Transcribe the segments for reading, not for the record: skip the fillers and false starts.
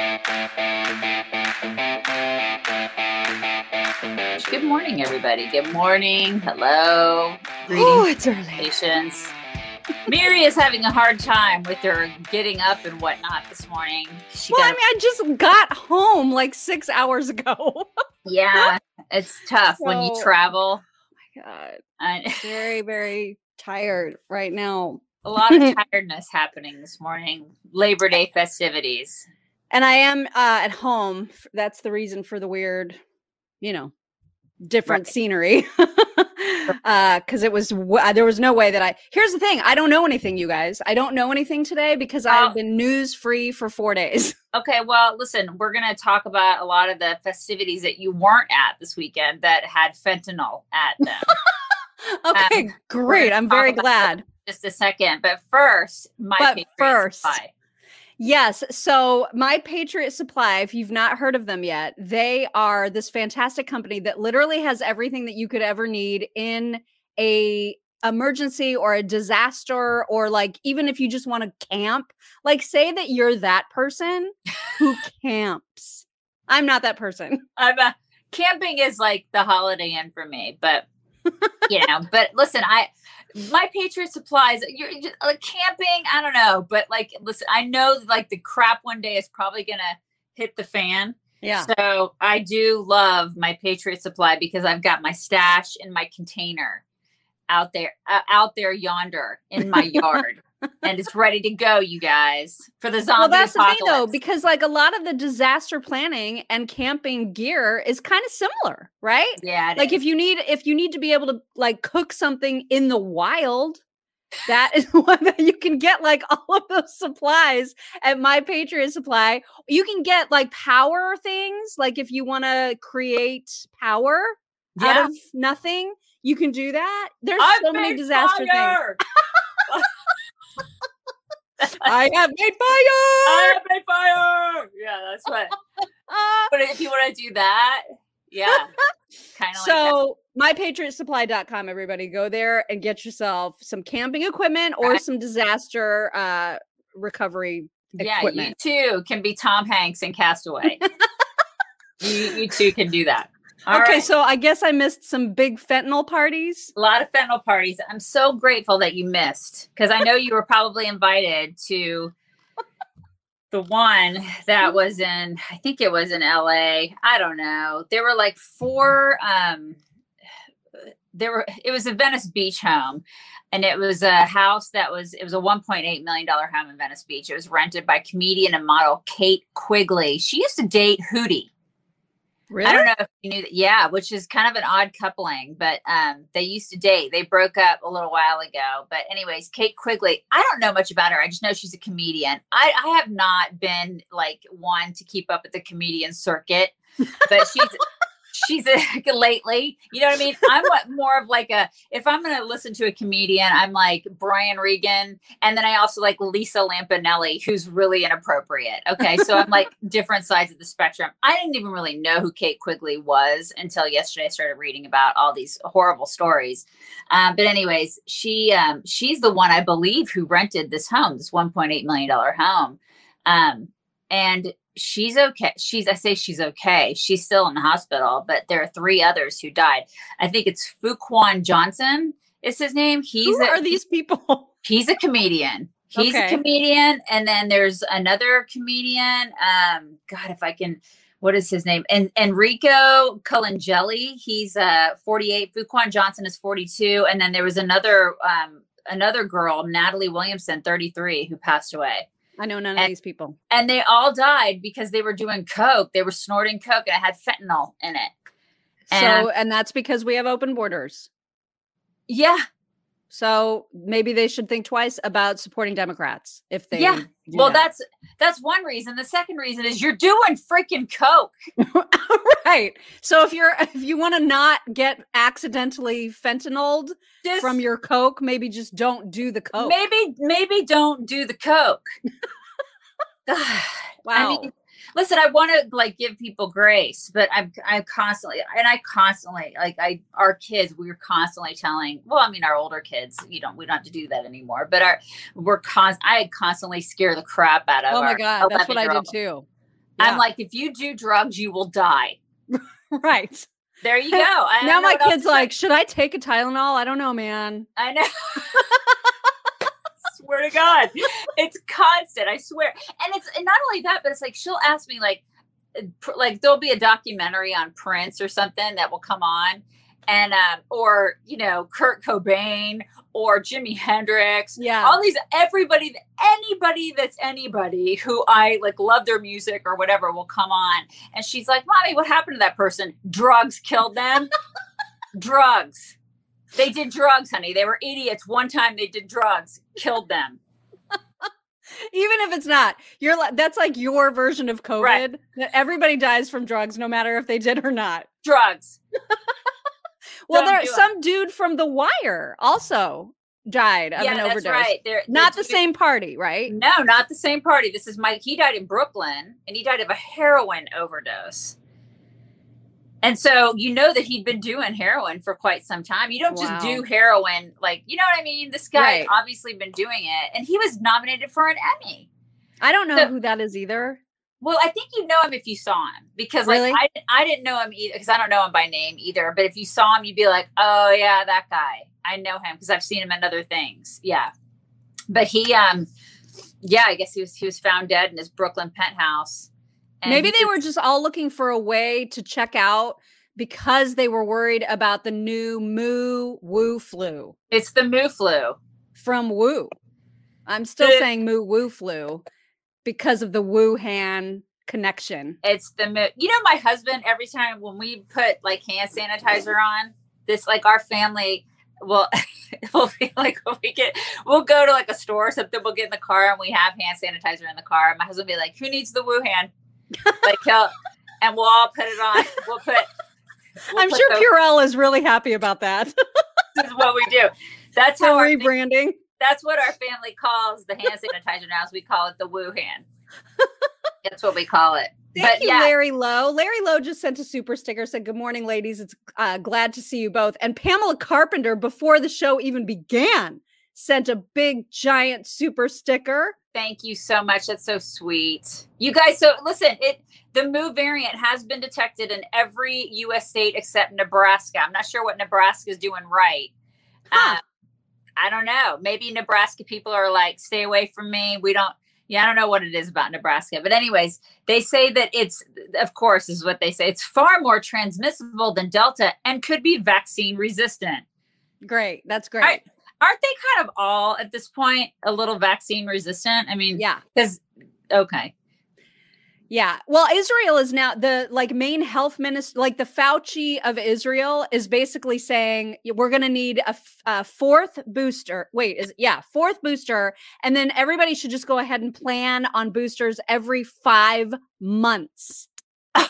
Good morning, everybody. Good morning. Hello. Oh, it's early. Patience. Miri is having a hard time with her getting up and whatnot this morning. I just got home like 6 hours ago. Yeah, it's tough when you travel. Oh my God. I'm very, very tired right now. A lot of tiredness happening this morning. Labor Day festivities. And I am at home. That's the reason for the weird, different scenery. Because there was no way that here's the thing. I don't know anything, you guys. I don't know anything today because I've been news free for 4 days. Okay, well, listen, we're going to talk about a lot of the festivities that you weren't at this weekend that had fentanyl at them. Okay, great. I'm very glad. Just a second. But first, Patriot Supply. Yes. So My Patriot Supply, if you've not heard of them yet, they are this fantastic company that literally has everything that you could ever need in a emergency or a disaster, or like even if you just want to camp. Like, say that you're that person who camps. I'm not that person. Camping is like the Holiday Inn for me, but but listen, My Patriot Supplies, you're just, camping, I don't know, but listen, I know the crap one day is probably gonna hit the fan. Yeah. So I do love My Patriot Supply because I've got my stash in my container out there yonder in my yard. And it's ready to go, you guys, for the zombie apocalypse. Well, that's the thing, though, because a lot of the disaster planning and camping gear is kind of similar, right? Yeah. If you need to be able to cook something in the wild, that is one that you can get all of those supplies at My Patriot Supply. You can get power things, if you want to create power out of nothing, you can do that. There's so many disaster things. I have made fire. Yeah, that's what. But if you want to do that, yeah, kind of. So mypatriotsupply.com, everybody, go there and get yourself some camping equipment or some disaster recovery equipment. Yeah, you too can be Tom Hanks in Castaway. you too can do that. Okay, so I guess I missed some big fentanyl parties. A lot of fentanyl parties. I'm so grateful that you missed, because I know you were probably invited to the one that was in, I think it was in LA. I don't know. There were four, it was a Venice Beach home, and it was a house it was a $1.8 million home in Venice Beach. It was rented by comedian and model Kate Quigley. She used to date Hootie. Really? I don't know if you knew that. Yeah, which is kind of an odd coupling, but they used to date. They broke up a little while ago. But anyways, Kate Quigley, I don't know much about her. I just know she's a comedian. I have not been one to keep up with the comedian circuit, but she's lately, you know what I mean? I'm more of if I'm going to listen to a comedian, I'm like Brian Regan. And then I also like Lisa Lampanelli, who's really inappropriate. Okay. So I'm different sides of the spectrum. I didn't even really know who Kate Quigley was until yesterday. I started reading about all these horrible stories. But anyways, she's the one, I believe, who rented this home, this $1.8 million home. And she's okay. I say she's okay. She's still in the hospital, but there are 3 others who died. I think it's Fuquan Johnson is his name. Who are these people? He's a comedian. He's a comedian. And then there's another comedian. God, if I can, what is his name? And Enrico Colangeli. He's 48. Fuquan Johnson is 42. And then there was another girl, Natalie Williamson, 33, who passed away. I know none of these people. And they all died because they were doing coke. They were snorting coke, and it had fentanyl in it. And that's because we have open borders. Yeah. So maybe they should think twice about supporting Democrats if they. Yeah. Well, that's one reason. The second reason is you're doing freaking coke. Right. So if you want to not get accidentally fentanyled from your coke, maybe just don't do the coke. Maybe don't do the coke. Wow. I mean, listen, I want to give people grace, but I constantly, our kids, we're constantly telling, our older kids, we don't have to do that anymore, but I constantly scare the crap out of. Oh my God, that's what I did too. I'm like, if you do drugs, you will die. Right. There you go. Now my kid's like, should I take a Tylenol? I don't know, man. I know. Swear to God, it's constant. I swear. And it's not only that, but it's like she'll ask me like there'll be a documentary on Prince or something that will come on, and or Kurt Cobain or Jimi Hendrix. Yeah, all these anybody that's anybody who I like love their music or whatever will come on, and she's like, "Mommy, what happened to that person? Drugs killed them." Drugs. They did drugs, honey. They were idiots. One time they did drugs, killed them. Even if it's not, that's like your version of COVID. Right. That everybody dies from drugs, no matter if they did or not. Drugs. Well, there's some dude from The Wire also died of an overdose. That's right. Not the same party, right? No, not the same party. This is he died in Brooklyn, and he died of a heroin overdose. And so that he'd been doing heroin for quite some time. You don't just do heroin, like, you know what I mean? This guy obviously been doing it, and he was nominated for an Emmy. I don't know who that is either. Well, I think you know him if you saw him, because like I didn't know him either, because I don't know him by name either. But if you saw him, you'd be like, oh yeah, that guy. I know him because I've seen him in other things. Yeah, but he, I guess he was found dead in his Brooklyn penthouse. Maybe they were just all looking for a way to check out because they were worried about the new Wu flu. It's the Mu flu. From Wu. I'm still saying Wu flu because of the Wuhan connection. It's the Mu. My husband, every time when we put like hand sanitizer on, this like our family will be like, we'll go to like a store or something, we'll get in the car and we have hand sanitizer in the car. And my husband will be like, who needs the Wuhan? Like and we'll all put it on. I'm sure Purell is really happy about that. This is what we do. That's how rebranding. That's what our family calls the hand sanitizer now. We call it the Wuhan. That's what we call it. Thank you, Larry Lowe. Larry Lowe just sent a super sticker, said, good morning, ladies. It's glad to see you both. And Pamela Carpenter, before the show even began, sent a big, giant super sticker. Thank you so much. That's so sweet. You guys, so listen, the Mu variant has been detected in every U.S. state except Nebraska. I'm not sure what Nebraska is doing right. Huh. I don't know. Maybe Nebraska people are like, stay away from me. I don't know what it is about Nebraska. But anyways, they say that of course, is what they say. It's far more transmissible than Delta and could be vaccine resistant. Great. That's great. Aren't they kind of all at this point a little vaccine resistant? I mean, yeah. Okay. Yeah. Well, Israel is now the main health minister, like the Fauci of Israel is basically saying we're going to need a fourth booster. Fourth booster. And then everybody should just go ahead and plan on boosters every 5 months. I'm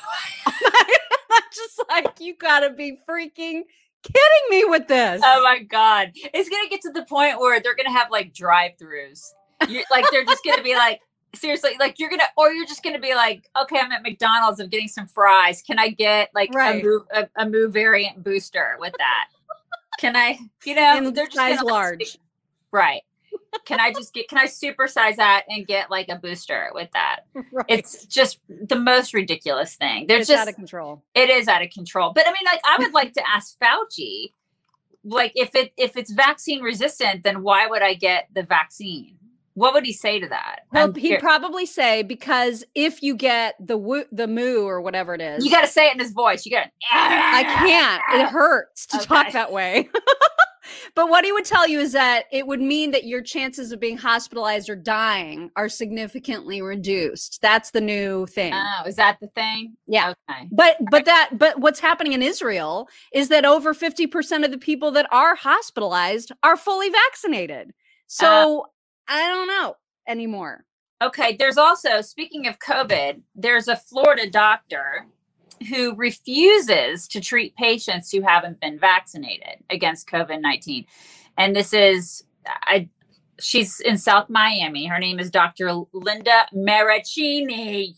just like, you gotta be freaking kidding me with this. Oh my God. It's going to get to the point where they're going to have like drive-throughs. They're just going to be like, seriously, like you're just going to be like, okay, I'm at McDonald's, I'm getting some fries. Can I get like a Mu variant booster with that? Can I, they're just size large. Right. Can I supersize that and get like a booster with that? Right. It's just the most ridiculous thing. It's out of control. It is out of control. But I mean, like, I would like to ask Fauci, like, if it's vaccine resistant, then why would I get the vaccine? What would he say to that? Well, he'd probably say, because if you get the Mu or whatever it is, you got to say it in his voice. You got to. I can't. It hurts to talk that way. But what he would tell you is that it would mean that your chances of being hospitalized or dying are significantly reduced. That's the new thing. Oh, is that the thing? Yeah. Okay. But what's happening in Israel is that over 50% of the people that are hospitalized are fully vaccinated. So I don't know anymore. Okay. There's also, speaking of COVID, there's a Florida doctor who refuses to treat patients who haven't been vaccinated against COVID-19. And this is, she's in South Miami. Her name is Dr. Linda Maracchini.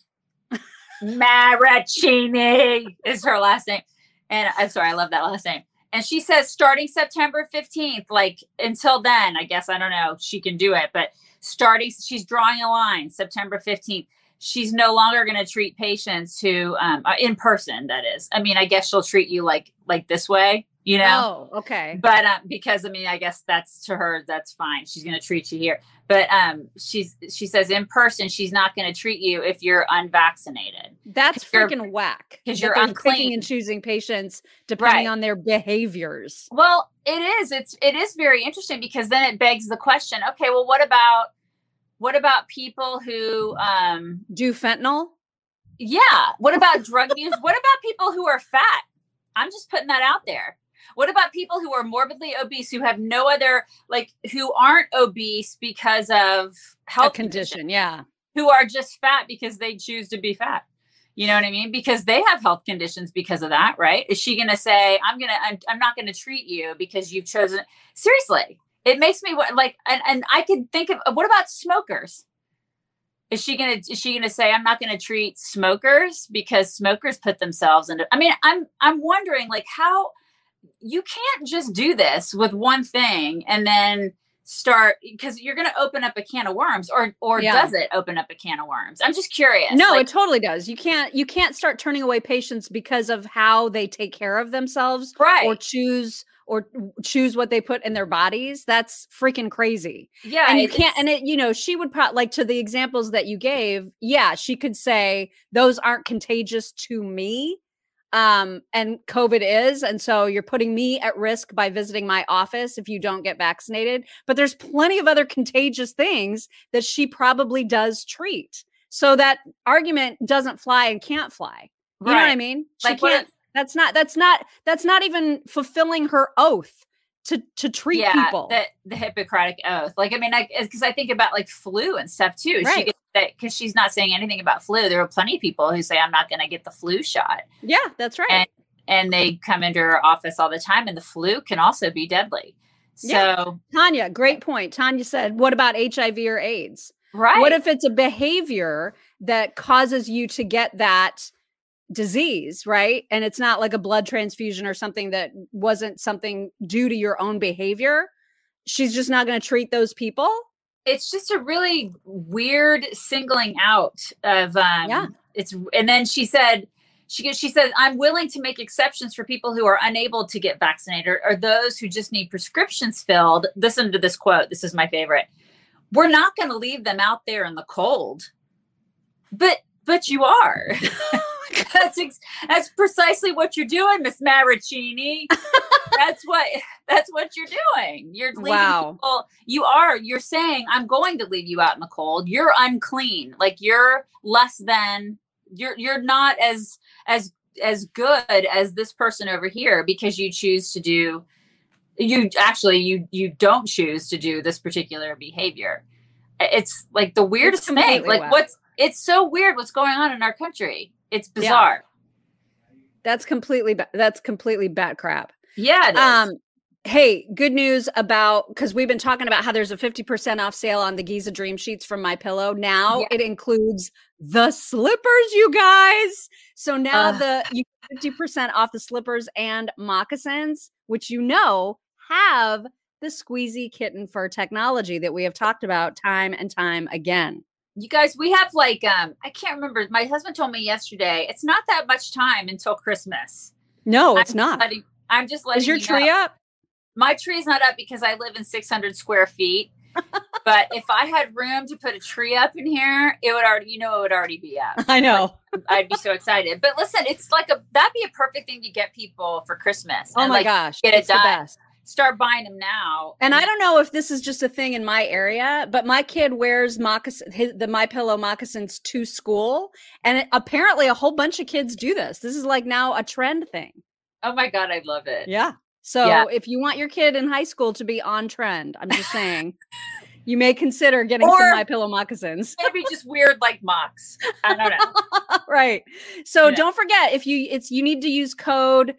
Maracchini is her last name. And I'm sorry, I love that last name. And she says starting September 15th, like until then, I guess, I don't know, she can do it. But she's drawing a line September 15th. she's no longer going to treat patients who in person, that is. I mean, I guess she'll treat you like this way, you know. Oh, okay. But because I mean, I guess that's, to her, that's fine. She's going to treat you here. But she says in person she's not going to treat you if you're unvaccinated. That's freaking whack. Because you're unclean and choosing patients depending on their behaviors. Well, it is. It is very interesting, because then it begs the question, okay, well, what about people who do fentanyl? Yeah. What about drug use? What about people who are fat? I'm just putting that out there. What about people who are morbidly obese, who have no other, like, who aren't obese because of health condition? Yeah. Who are just fat because they choose to be fat. You know what I mean? Because they have health conditions because of that, right? Is she going to say, I'm not going to treat you because you've chosen? Seriously, it makes me like, and I could think of, what about smokers? Is she going to say, I'm not going to treat smokers because smokers put themselves into, I mean, I'm wondering, like, how you can't just do this with one thing and then start, because you're going to open up a can of worms, or does it open up a can of worms? I'm just curious. No, it totally does. You can't start turning away patients because of how they take care of themselves, right? Or choose what they put in their bodies. That's freaking crazy. Yeah. And you can't, and it, she would probably, like, to the examples that you gave, yeah, she could say those aren't contagious to me. And COVID is, and so you're putting me at risk by visiting my office if you don't get vaccinated. But there's plenty of other contagious things that she probably does treat. So that argument doesn't fly and can't fly. You know what I mean? She can't. That's not even fulfilling her oath to treat people. The Hippocratic oath. Like, I mean, because I think about, like, flu and stuff too. Right. Because she's not saying anything about flu. There are plenty of people who say, I'm not going to get the flu shot. Yeah, that's right. And they come into her office all the time, and the flu can also be deadly. So, yeah. Tanya, great point. Tanya said, what about HIV or AIDS? Right. What if it's a behavior that causes you to get that disease, right? And it's not like a blood transfusion or something that wasn't something due to your own behavior. She's just not going to treat those people. It's just a really weird singling out of it's, and then she said I'm willing to make exceptions for people who are unable to get vaccinated, or those who just need prescriptions filled. Listen to this quote. This is my favorite. We're not going to leave them out there in the cold. But you are. That's precisely what you're doing, Miss Maricini. That's what you're doing. You're leaving people. You're saying, I'm going to leave you out in the cold. You're unclean. Like, you're less than, you're not as good as this person over here, because you choose to do, you don't choose to do this particular behavior. It's like the weirdest thing. Like, it's so weird what's going on in our country. It's bizarre. Yeah. That's completely bat crap. Yeah, it is. Hey, good news because we've been talking about how there's a 50% off sale on the Giza Dream Sheets from MyPillow. Now it includes the slippers, you guys. So now you get 50% off the slippers and moccasins, which have the squeezy kitten fur technology that we have talked about time and time again. You guys, we have, like, I can't remember. My husband told me yesterday, it's not that much time until Christmas. No, it's not. I'm just letting you know. Is your tree up? My tree's not up because I live in 600 square feet. But if I had room to put a tree up in here, it would already be up. I know. I'd be so excited. But listen, it's like that'd be a perfect thing to get people for Christmas. Oh my gosh. Get it done. The best. Start buying them now. And I don't know if this is just a thing in my area, but my kid wears the MyPillow moccasins to school. And apparently a whole bunch of kids do this. This is like now a trend thing. Oh my God, I love it. Yeah. So if you want your kid in high school to be on trend, I'm just saying, you may consider getting some MyPillow moccasins. Maybe just weird, like, mocks. I don't know. Right. So don't forget, you need to use code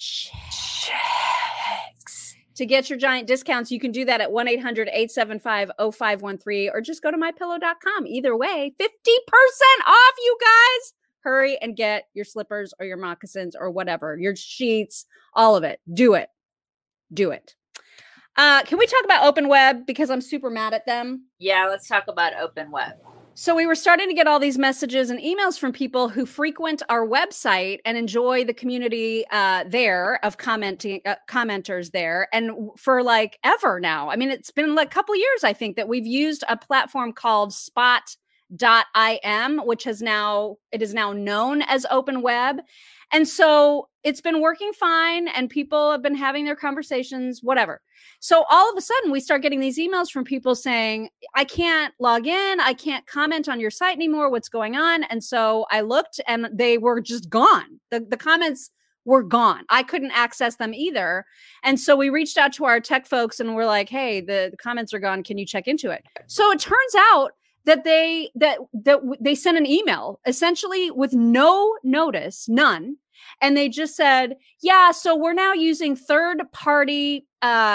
to get your giant discounts. You can do that at 1-800-875-0513 or just go to mypillow.com. Either way, 50% off, you guys. Hurry and get your slippers or your moccasins or whatever, your sheets, all of it. Do it. Do it. Can we talk about Open Web? Because I'm super mad at them. Yeah, let's talk about Open Web. So we were starting to get all these messages and emails from people who frequent our website and enjoy the community there of commenters there. And for like ever now, I mean, it's been like a couple of years, I think, that we've used a platform called Spot.im, which is now known as Open Web. And so it's been working fine and people have been having their conversations, whatever. So all of a sudden we start getting these emails from people saying, I can't log in. I can't comment on your site anymore. What's going on? And so I looked and they were just gone. The comments were gone. I couldn't access them either. And so we reached out to our tech folks and we're like, hey, the comments are gone. Can you check into it? So it turns out that they sent an email essentially with no notice, none. And they just said, yeah, so we're now using third-party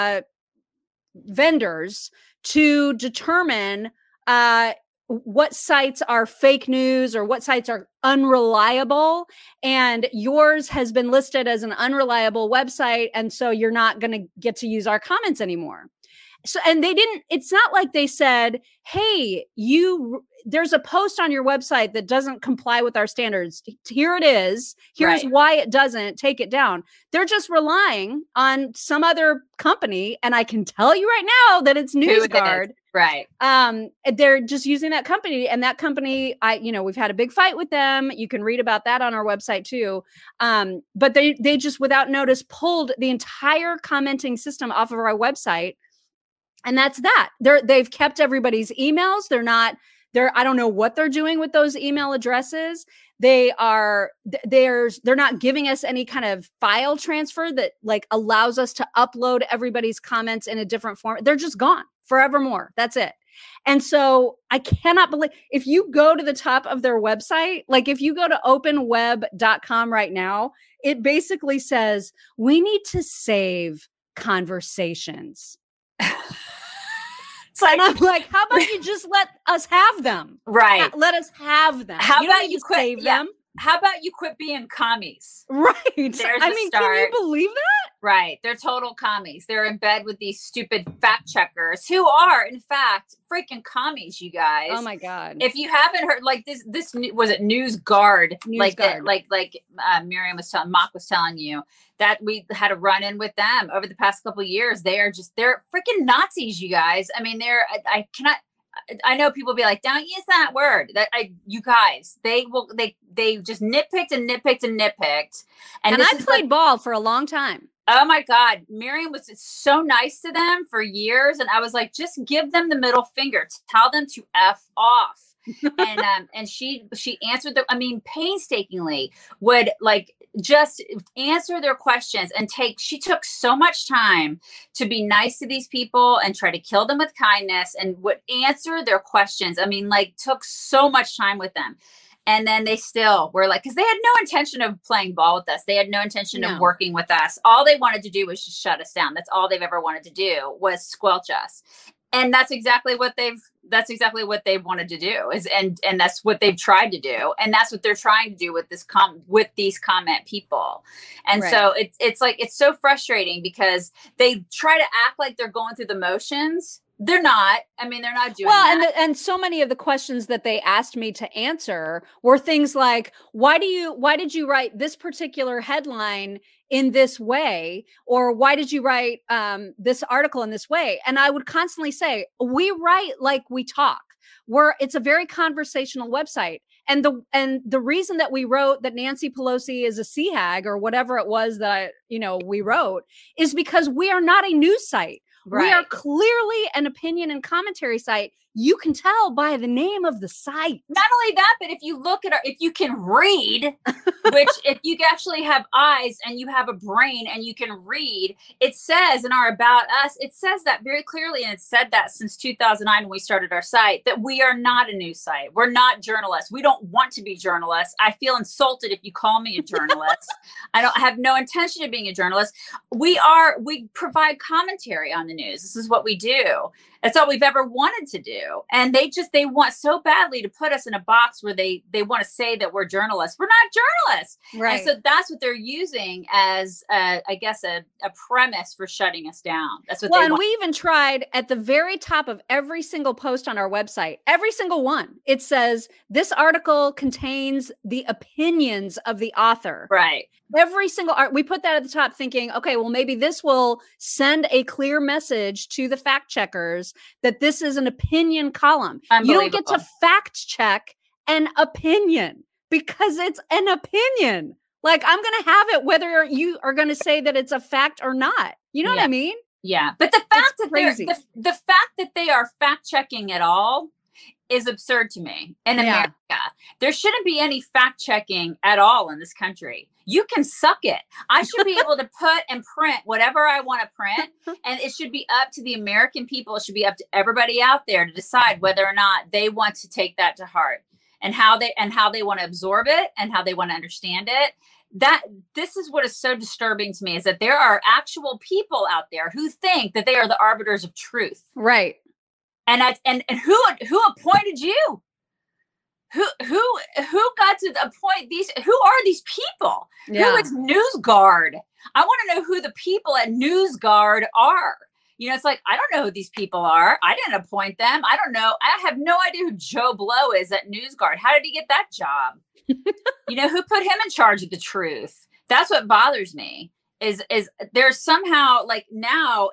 vendors to determine what sites are fake news or what sites are unreliable. And yours has been listed as an unreliable website. And so you're not going to get to use our comments anymore. So, and they didn't, it's not like they said, hey, there's a post on your website that doesn't comply with our standards. Here it is. Here's why it doesn't. Take it down. They're just relying on some other company. And I can tell you right now that it's NewsGuard. Right. They're just using that company, and that company, we've had a big fight with them. You can read about that on our website too. But they just without notice pulled the entire commenting system off of our website. And that's that. They've kept everybody's emails. I don't know what they're doing with those email addresses. They're not giving us any kind of file transfer that like allows us to upload everybody's comments in a different form. They're just gone forevermore. That's it. And so I cannot believe, if you go to the top of their website, like if you go to openweb.com right now, it basically says, we need to save conversations. And I'm like, how about you just let us have them? Right. Let us have them. How about you quit? Save them? How about you quit being commies? Right. There's I mean, can you believe that? Right. They're total commies. They're in bed with these stupid fact checkers who are, in fact, freaking commies, you guys. Oh my God. If you haven't heard, like this was it NewsGuard? NewsGuard. Like Miriam was telling, Mock was telling you that we had a run in with them over the past couple of years. They're freaking Nazis, you guys. I mean, I know people be like, don't use that word. You guys, they just nitpicked and nitpicked and nitpicked. And I played ball for a long time. Oh my God. Miriam was so nice to them for years. And I was like, just give them the middle finger, tell them to F off. And she answered painstakingly would like just answer their questions and she took so much time to be nice to these people and try to kill them with kindness and would answer their questions. I mean, like took so much time with them. And then they still were like, because they had no intention of playing ball with us. They had no intention of working with us. All they wanted to do was just shut us down. That's all they've ever wanted to do was squelch us. And that's exactly what they've wanted to do and that's what they've tried to do. And that's what they're trying to do with these comment people. And so it's like, it's so frustrating because they try to act like they're going through the motions. They're not. I mean, they're not doing that. And so many of the questions that they asked me to answer were things like, why did you write this particular headline in this way? Or why did you write this article in this way? And I would constantly say, we write like we talk. It's a very conversational website. And the reason that we wrote that Nancy Pelosi is a sea hag or whatever it was that, we wrote is because we are not a news site. Right. We are clearly an opinion and commentary site. You can tell by the name of the site. Not only that, but if you look at if you can read, which if you actually have eyes and you have a brain and you can read, it says in our About Us, it says that very clearly. And it's said that since 2009 when we started our site, that we are not a news site. We're not journalists. We don't want to be journalists. I feel insulted if you call me a journalist. I have no intention of being a journalist. We provide commentary on the news. This is what we do. That's all we've ever wanted to do. do. And they want so badly to put us in a box where they want to say that we're journalists. We're not journalists. Right. And so that's what they're using as, I guess, a premise for shutting us down. That's what they want. And we even tried at the very top of every single post on our website, every single one. It says, this article contains the opinions of the author. Right. Every single art, we put that at the top thinking, okay, well, maybe this will send a clear message to the fact checkers that this is an opinion column. You don't get to fact check an opinion because it's an opinion. Like, I'm going to have it whether you are going to say that it's a fact or not. You know what I mean? Yeah. But the fact that the fact that they are fact checking at all is absurd to me. In America, there shouldn't be any fact checking at all in this country. You can suck it. I should be able to put and print whatever I want to print. And it should be up to the American people. It should be up to everybody out there to decide whether or not they want to take that to heart and how they want to absorb it and how they want to understand it. That this is what is so disturbing to me, is that there are actual people out there who think that they are the arbiters of truth. Right. And who appointed you? Who got to appoint these? Who are these people? Yeah. Who is NewsGuard? I want to know who the people at NewsGuard are. You know, it's like, I don't know who these people are. I didn't appoint them. I don't know. I have no idea who Joe Blow is at NewsGuard. How did he get that job? You know, who put him in charge of the truth? That's what bothers me. Is there's somehow like now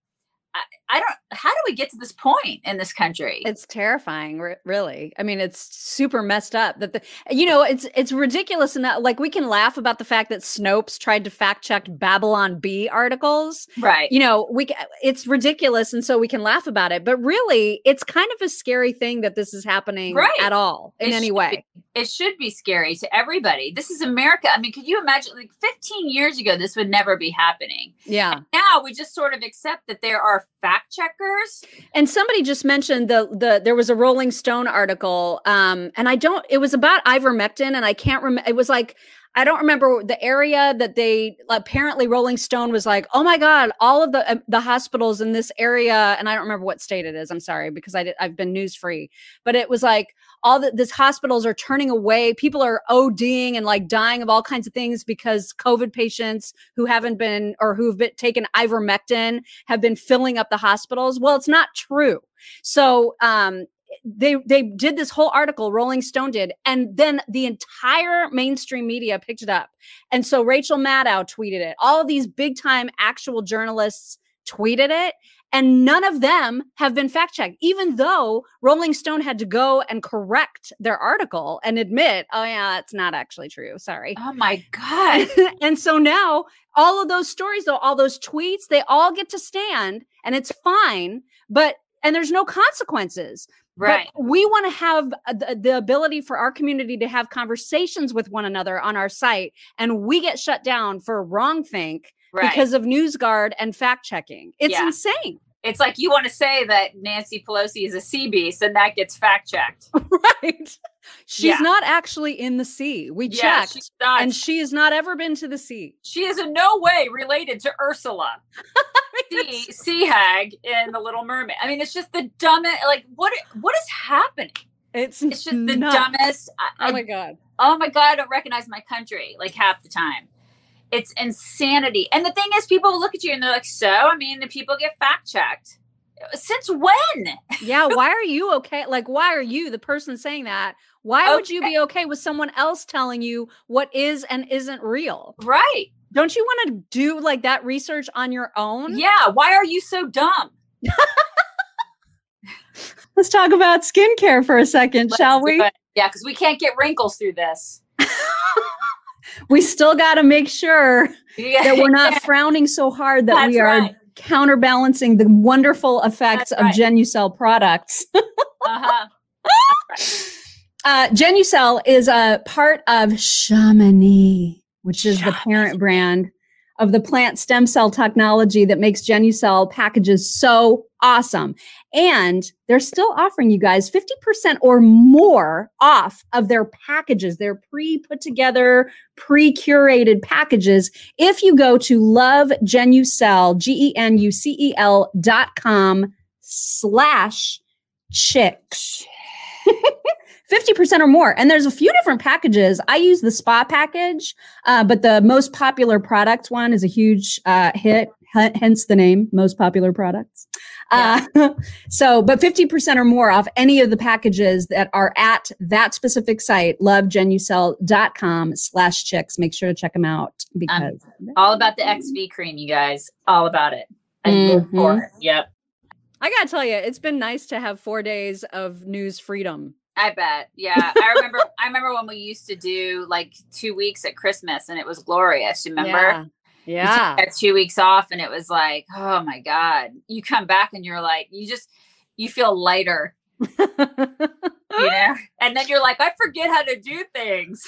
how do we get to this point in this country? It's terrifying, really. I mean, it's super messed up that it's ridiculous. And like, we can laugh about the fact that Snopes tried to fact check Babylon Bee articles. Right. It's ridiculous. And so we can laugh about it, but really it's kind of a scary thing that this is happening at all in any way. It should be scary to everybody. This is America. I mean, could you imagine, like 15 years ago, this would never be happening. Yeah. And now we just sort of accept that there are fact checkers. And somebody just mentioned there was a Rolling Stone article, and it was about ivermectin, and I can't remember. It was like, I don't remember the area that they apparently Rolling Stone was like, oh my God, all of the hospitals in this area. And I don't remember what state it is. I'm sorry, because I've been news free, but it was like these hospitals are turning away. People are ODing and like dying of all kinds of things because COVID patients who haven't been, or who've taken ivermectin have been filling up the hospitals. Well, it's not true. So, they did this whole article, Rolling Stone did, and then the entire mainstream media picked it up. And so Rachel Maddow tweeted it. All of these big time actual journalists tweeted it, and none of them have been fact checked, even though Rolling Stone had to go and correct their article and admit, oh yeah, it's not actually true. Sorry. Oh my God. And so now all of those stories, though, all those tweets, they all get to stand and it's fine, and there's no consequences. Right. But we want to have the ability for our community to have conversations with one another on our site. And we get shut down for wrongthink because of NewsGuard and fact checking. It's insane. It's like you want to say that Nancy Pelosi is a sea beast and that gets fact checked. Right. She's not actually in the sea. We checked. She's not. And she has not ever been to the sea. She is in no way related to Ursula. Sea hag in The Little Mermaid. I mean, it's just the dumbest. Like, what is happening? It's just the nuts. dumbest. Oh my God. Oh my God. I don't recognize my country like half the time. It's insanity. And the thing is, people look at you and they're like, so, I mean, the people get fact checked. Since when? Yeah. Why are you okay? Like, why are you the person saying that? Why would you be okay with someone else telling you what is and isn't real? Right. Don't you want to do like that research on your own? Yeah. Why are you so dumb? Let's talk about skincare for a second, shall we? Yeah, because we can't get wrinkles through this. We still got to make sure that we're not frowning so hard that we are counterbalancing the wonderful effects of Genucel products. Genucel is a part of Chamonix, which is the parent brand of the plant stem cell technology that makes Genucel packages so awesome. And they're still offering you guys 50% or more off of their packages, their pre-put together, pre-curated packages, if you go to lovegenucel, GENUCEL.com/Chad. chicks. 50% or more. And there's a few different packages. I use the spa package, but the most popular products one is a huge hit, hence the name, most popular products. Yeah. But 50% or more off any of the packages that are at that specific site, lovegenucel.com/chicks. Make sure to check them out because all about the XV cream, you guys. All about it. And live for it. Yep. I gotta tell you, it's been nice to have 4 days of news freedom. I bet. Yeah. I remember when we used to do like 2 weeks at Christmas and it was glorious. You remember? Yeah. You took 2 weeks off and it was like, oh my God. You come back and you're like, you feel lighter. You know? And then you're like, I forget how to do things.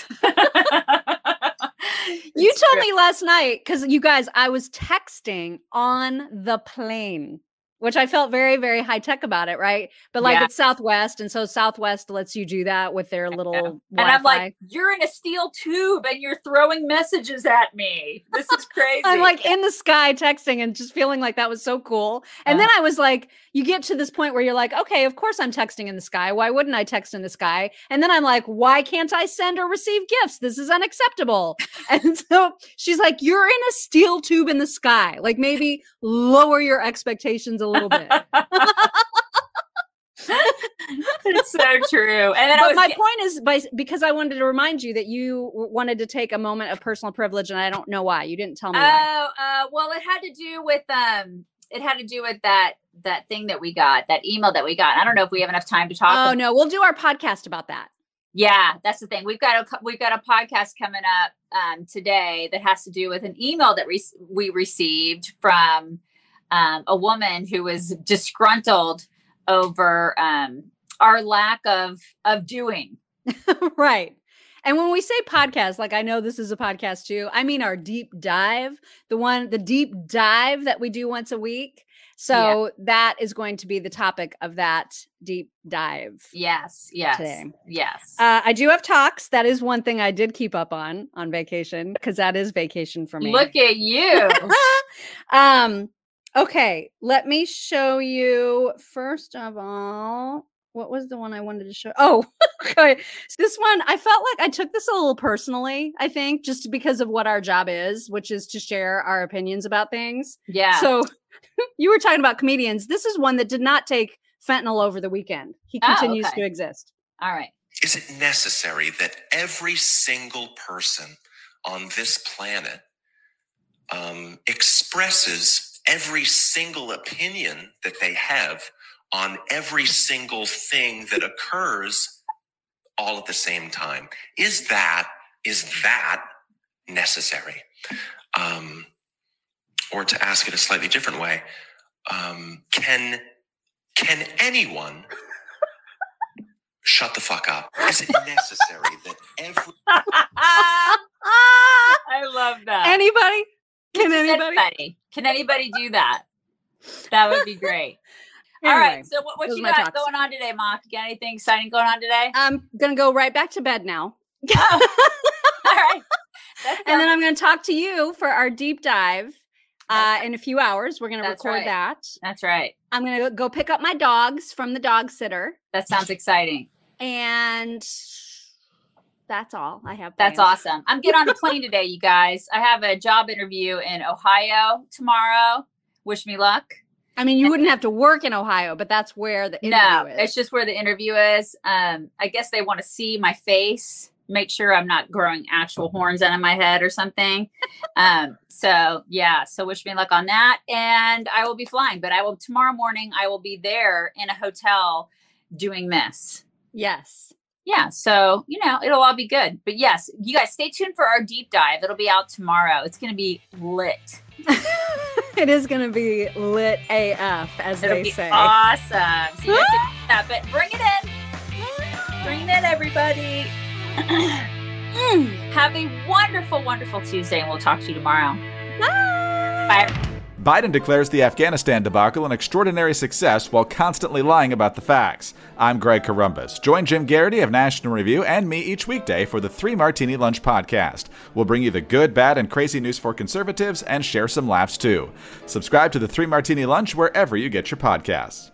You told me last night, because you guys, I was texting on the plane, which I felt very, very high tech about it, right? But like it's Southwest, and so Southwest lets you do that with their little Wi-Fi. And I'm like, you're in a steel tube and you're throwing messages at me. This is crazy. I'm like in the sky texting and just feeling like that was so cool. And then I was like, you get to this point where you're like, okay, of course I'm texting in the sky. Why wouldn't I text in the sky? And then I'm like, why can't I send or receive gifts? This is unacceptable. And so she's like, you're in a steel tube in the sky. Like maybe lower your expectations a little bit. It's so true. And then my point is because I wanted to remind you that you wanted to take a moment of personal privilege, and I don't know why. You didn't tell me why. Well, it had to do with that thing that we got, that email that we got. I don't know if we have enough time to talk. Oh no, we'll do our podcast about that. Yeah, that's the thing. We've got a podcast coming up today that has to do with an email that we received from a woman who was disgruntled over our lack of doing. Right. And when we say podcast, like I know this is a podcast too, I mean our deep dive, the deep dive that we do once a week. So that is going to be the topic of that deep dive. Yes. Today. Yes. I do have talks. That is one thing I did keep up on vacation, because that is vacation for me. Look at you. Okay, let me show you first of all. What was the one I wanted to show? Oh, okay. So this one, I felt like I took this a little personally, I think, just because of what our job is, which is to share our opinions about things. Yeah. So you were talking about comedians. This is one that did not take fentanyl over the weekend. He continues to exist. All right. Is it necessary that every single person on this planet expresses every single opinion that they have on every single thing that occurs all at the same time? Is that necessary? Or to ask it a slightly different way, can anyone shut the fuck up? Is it necessary that every... I love that. Anybody? Can anybody do that? That would be great. Anyway, all right. So what you got going on today, Mock? You got anything exciting going on today? I'm going to go right back to bed now. Oh. All right. And then I'm going to talk to you for our deep dive in a few hours. We're going to record that. That's right. I'm going to go pick up my dogs from the dog sitter. That sounds exciting. And that's all I have. That's awesome. I'm getting on a plane today, you guys. I have a job interview in Ohio tomorrow. Wish me luck. I mean, you wouldn't have to work in Ohio, but that's where the interview is. It's just where the interview is. I guess they want to see my face, make sure I'm not growing actual horns out of my head or something. So wish me luck on that. And I will be flying, but tomorrow morning, I will be there in a hotel doing this. Yes. Yeah. So, it'll all be good. But yes, you guys stay tuned for our deep dive. It'll be out tomorrow. It's going to be lit. It is going to be lit AF, as they say. Awesome. So you guys can do that, but bring it in. Bring it in, everybody. Have a wonderful, wonderful Tuesday, and we'll talk to you tomorrow. Bye. Biden declares the Afghanistan debacle an extraordinary success while constantly lying about the facts. I'm Greg Corombos. Join Jim Garrity of National Review and me each weekday for the 3 Martini Lunch podcast. We'll bring you the good, bad, and crazy news for conservatives and share some laughs too. Subscribe to the 3 Martini Lunch wherever you get your podcasts.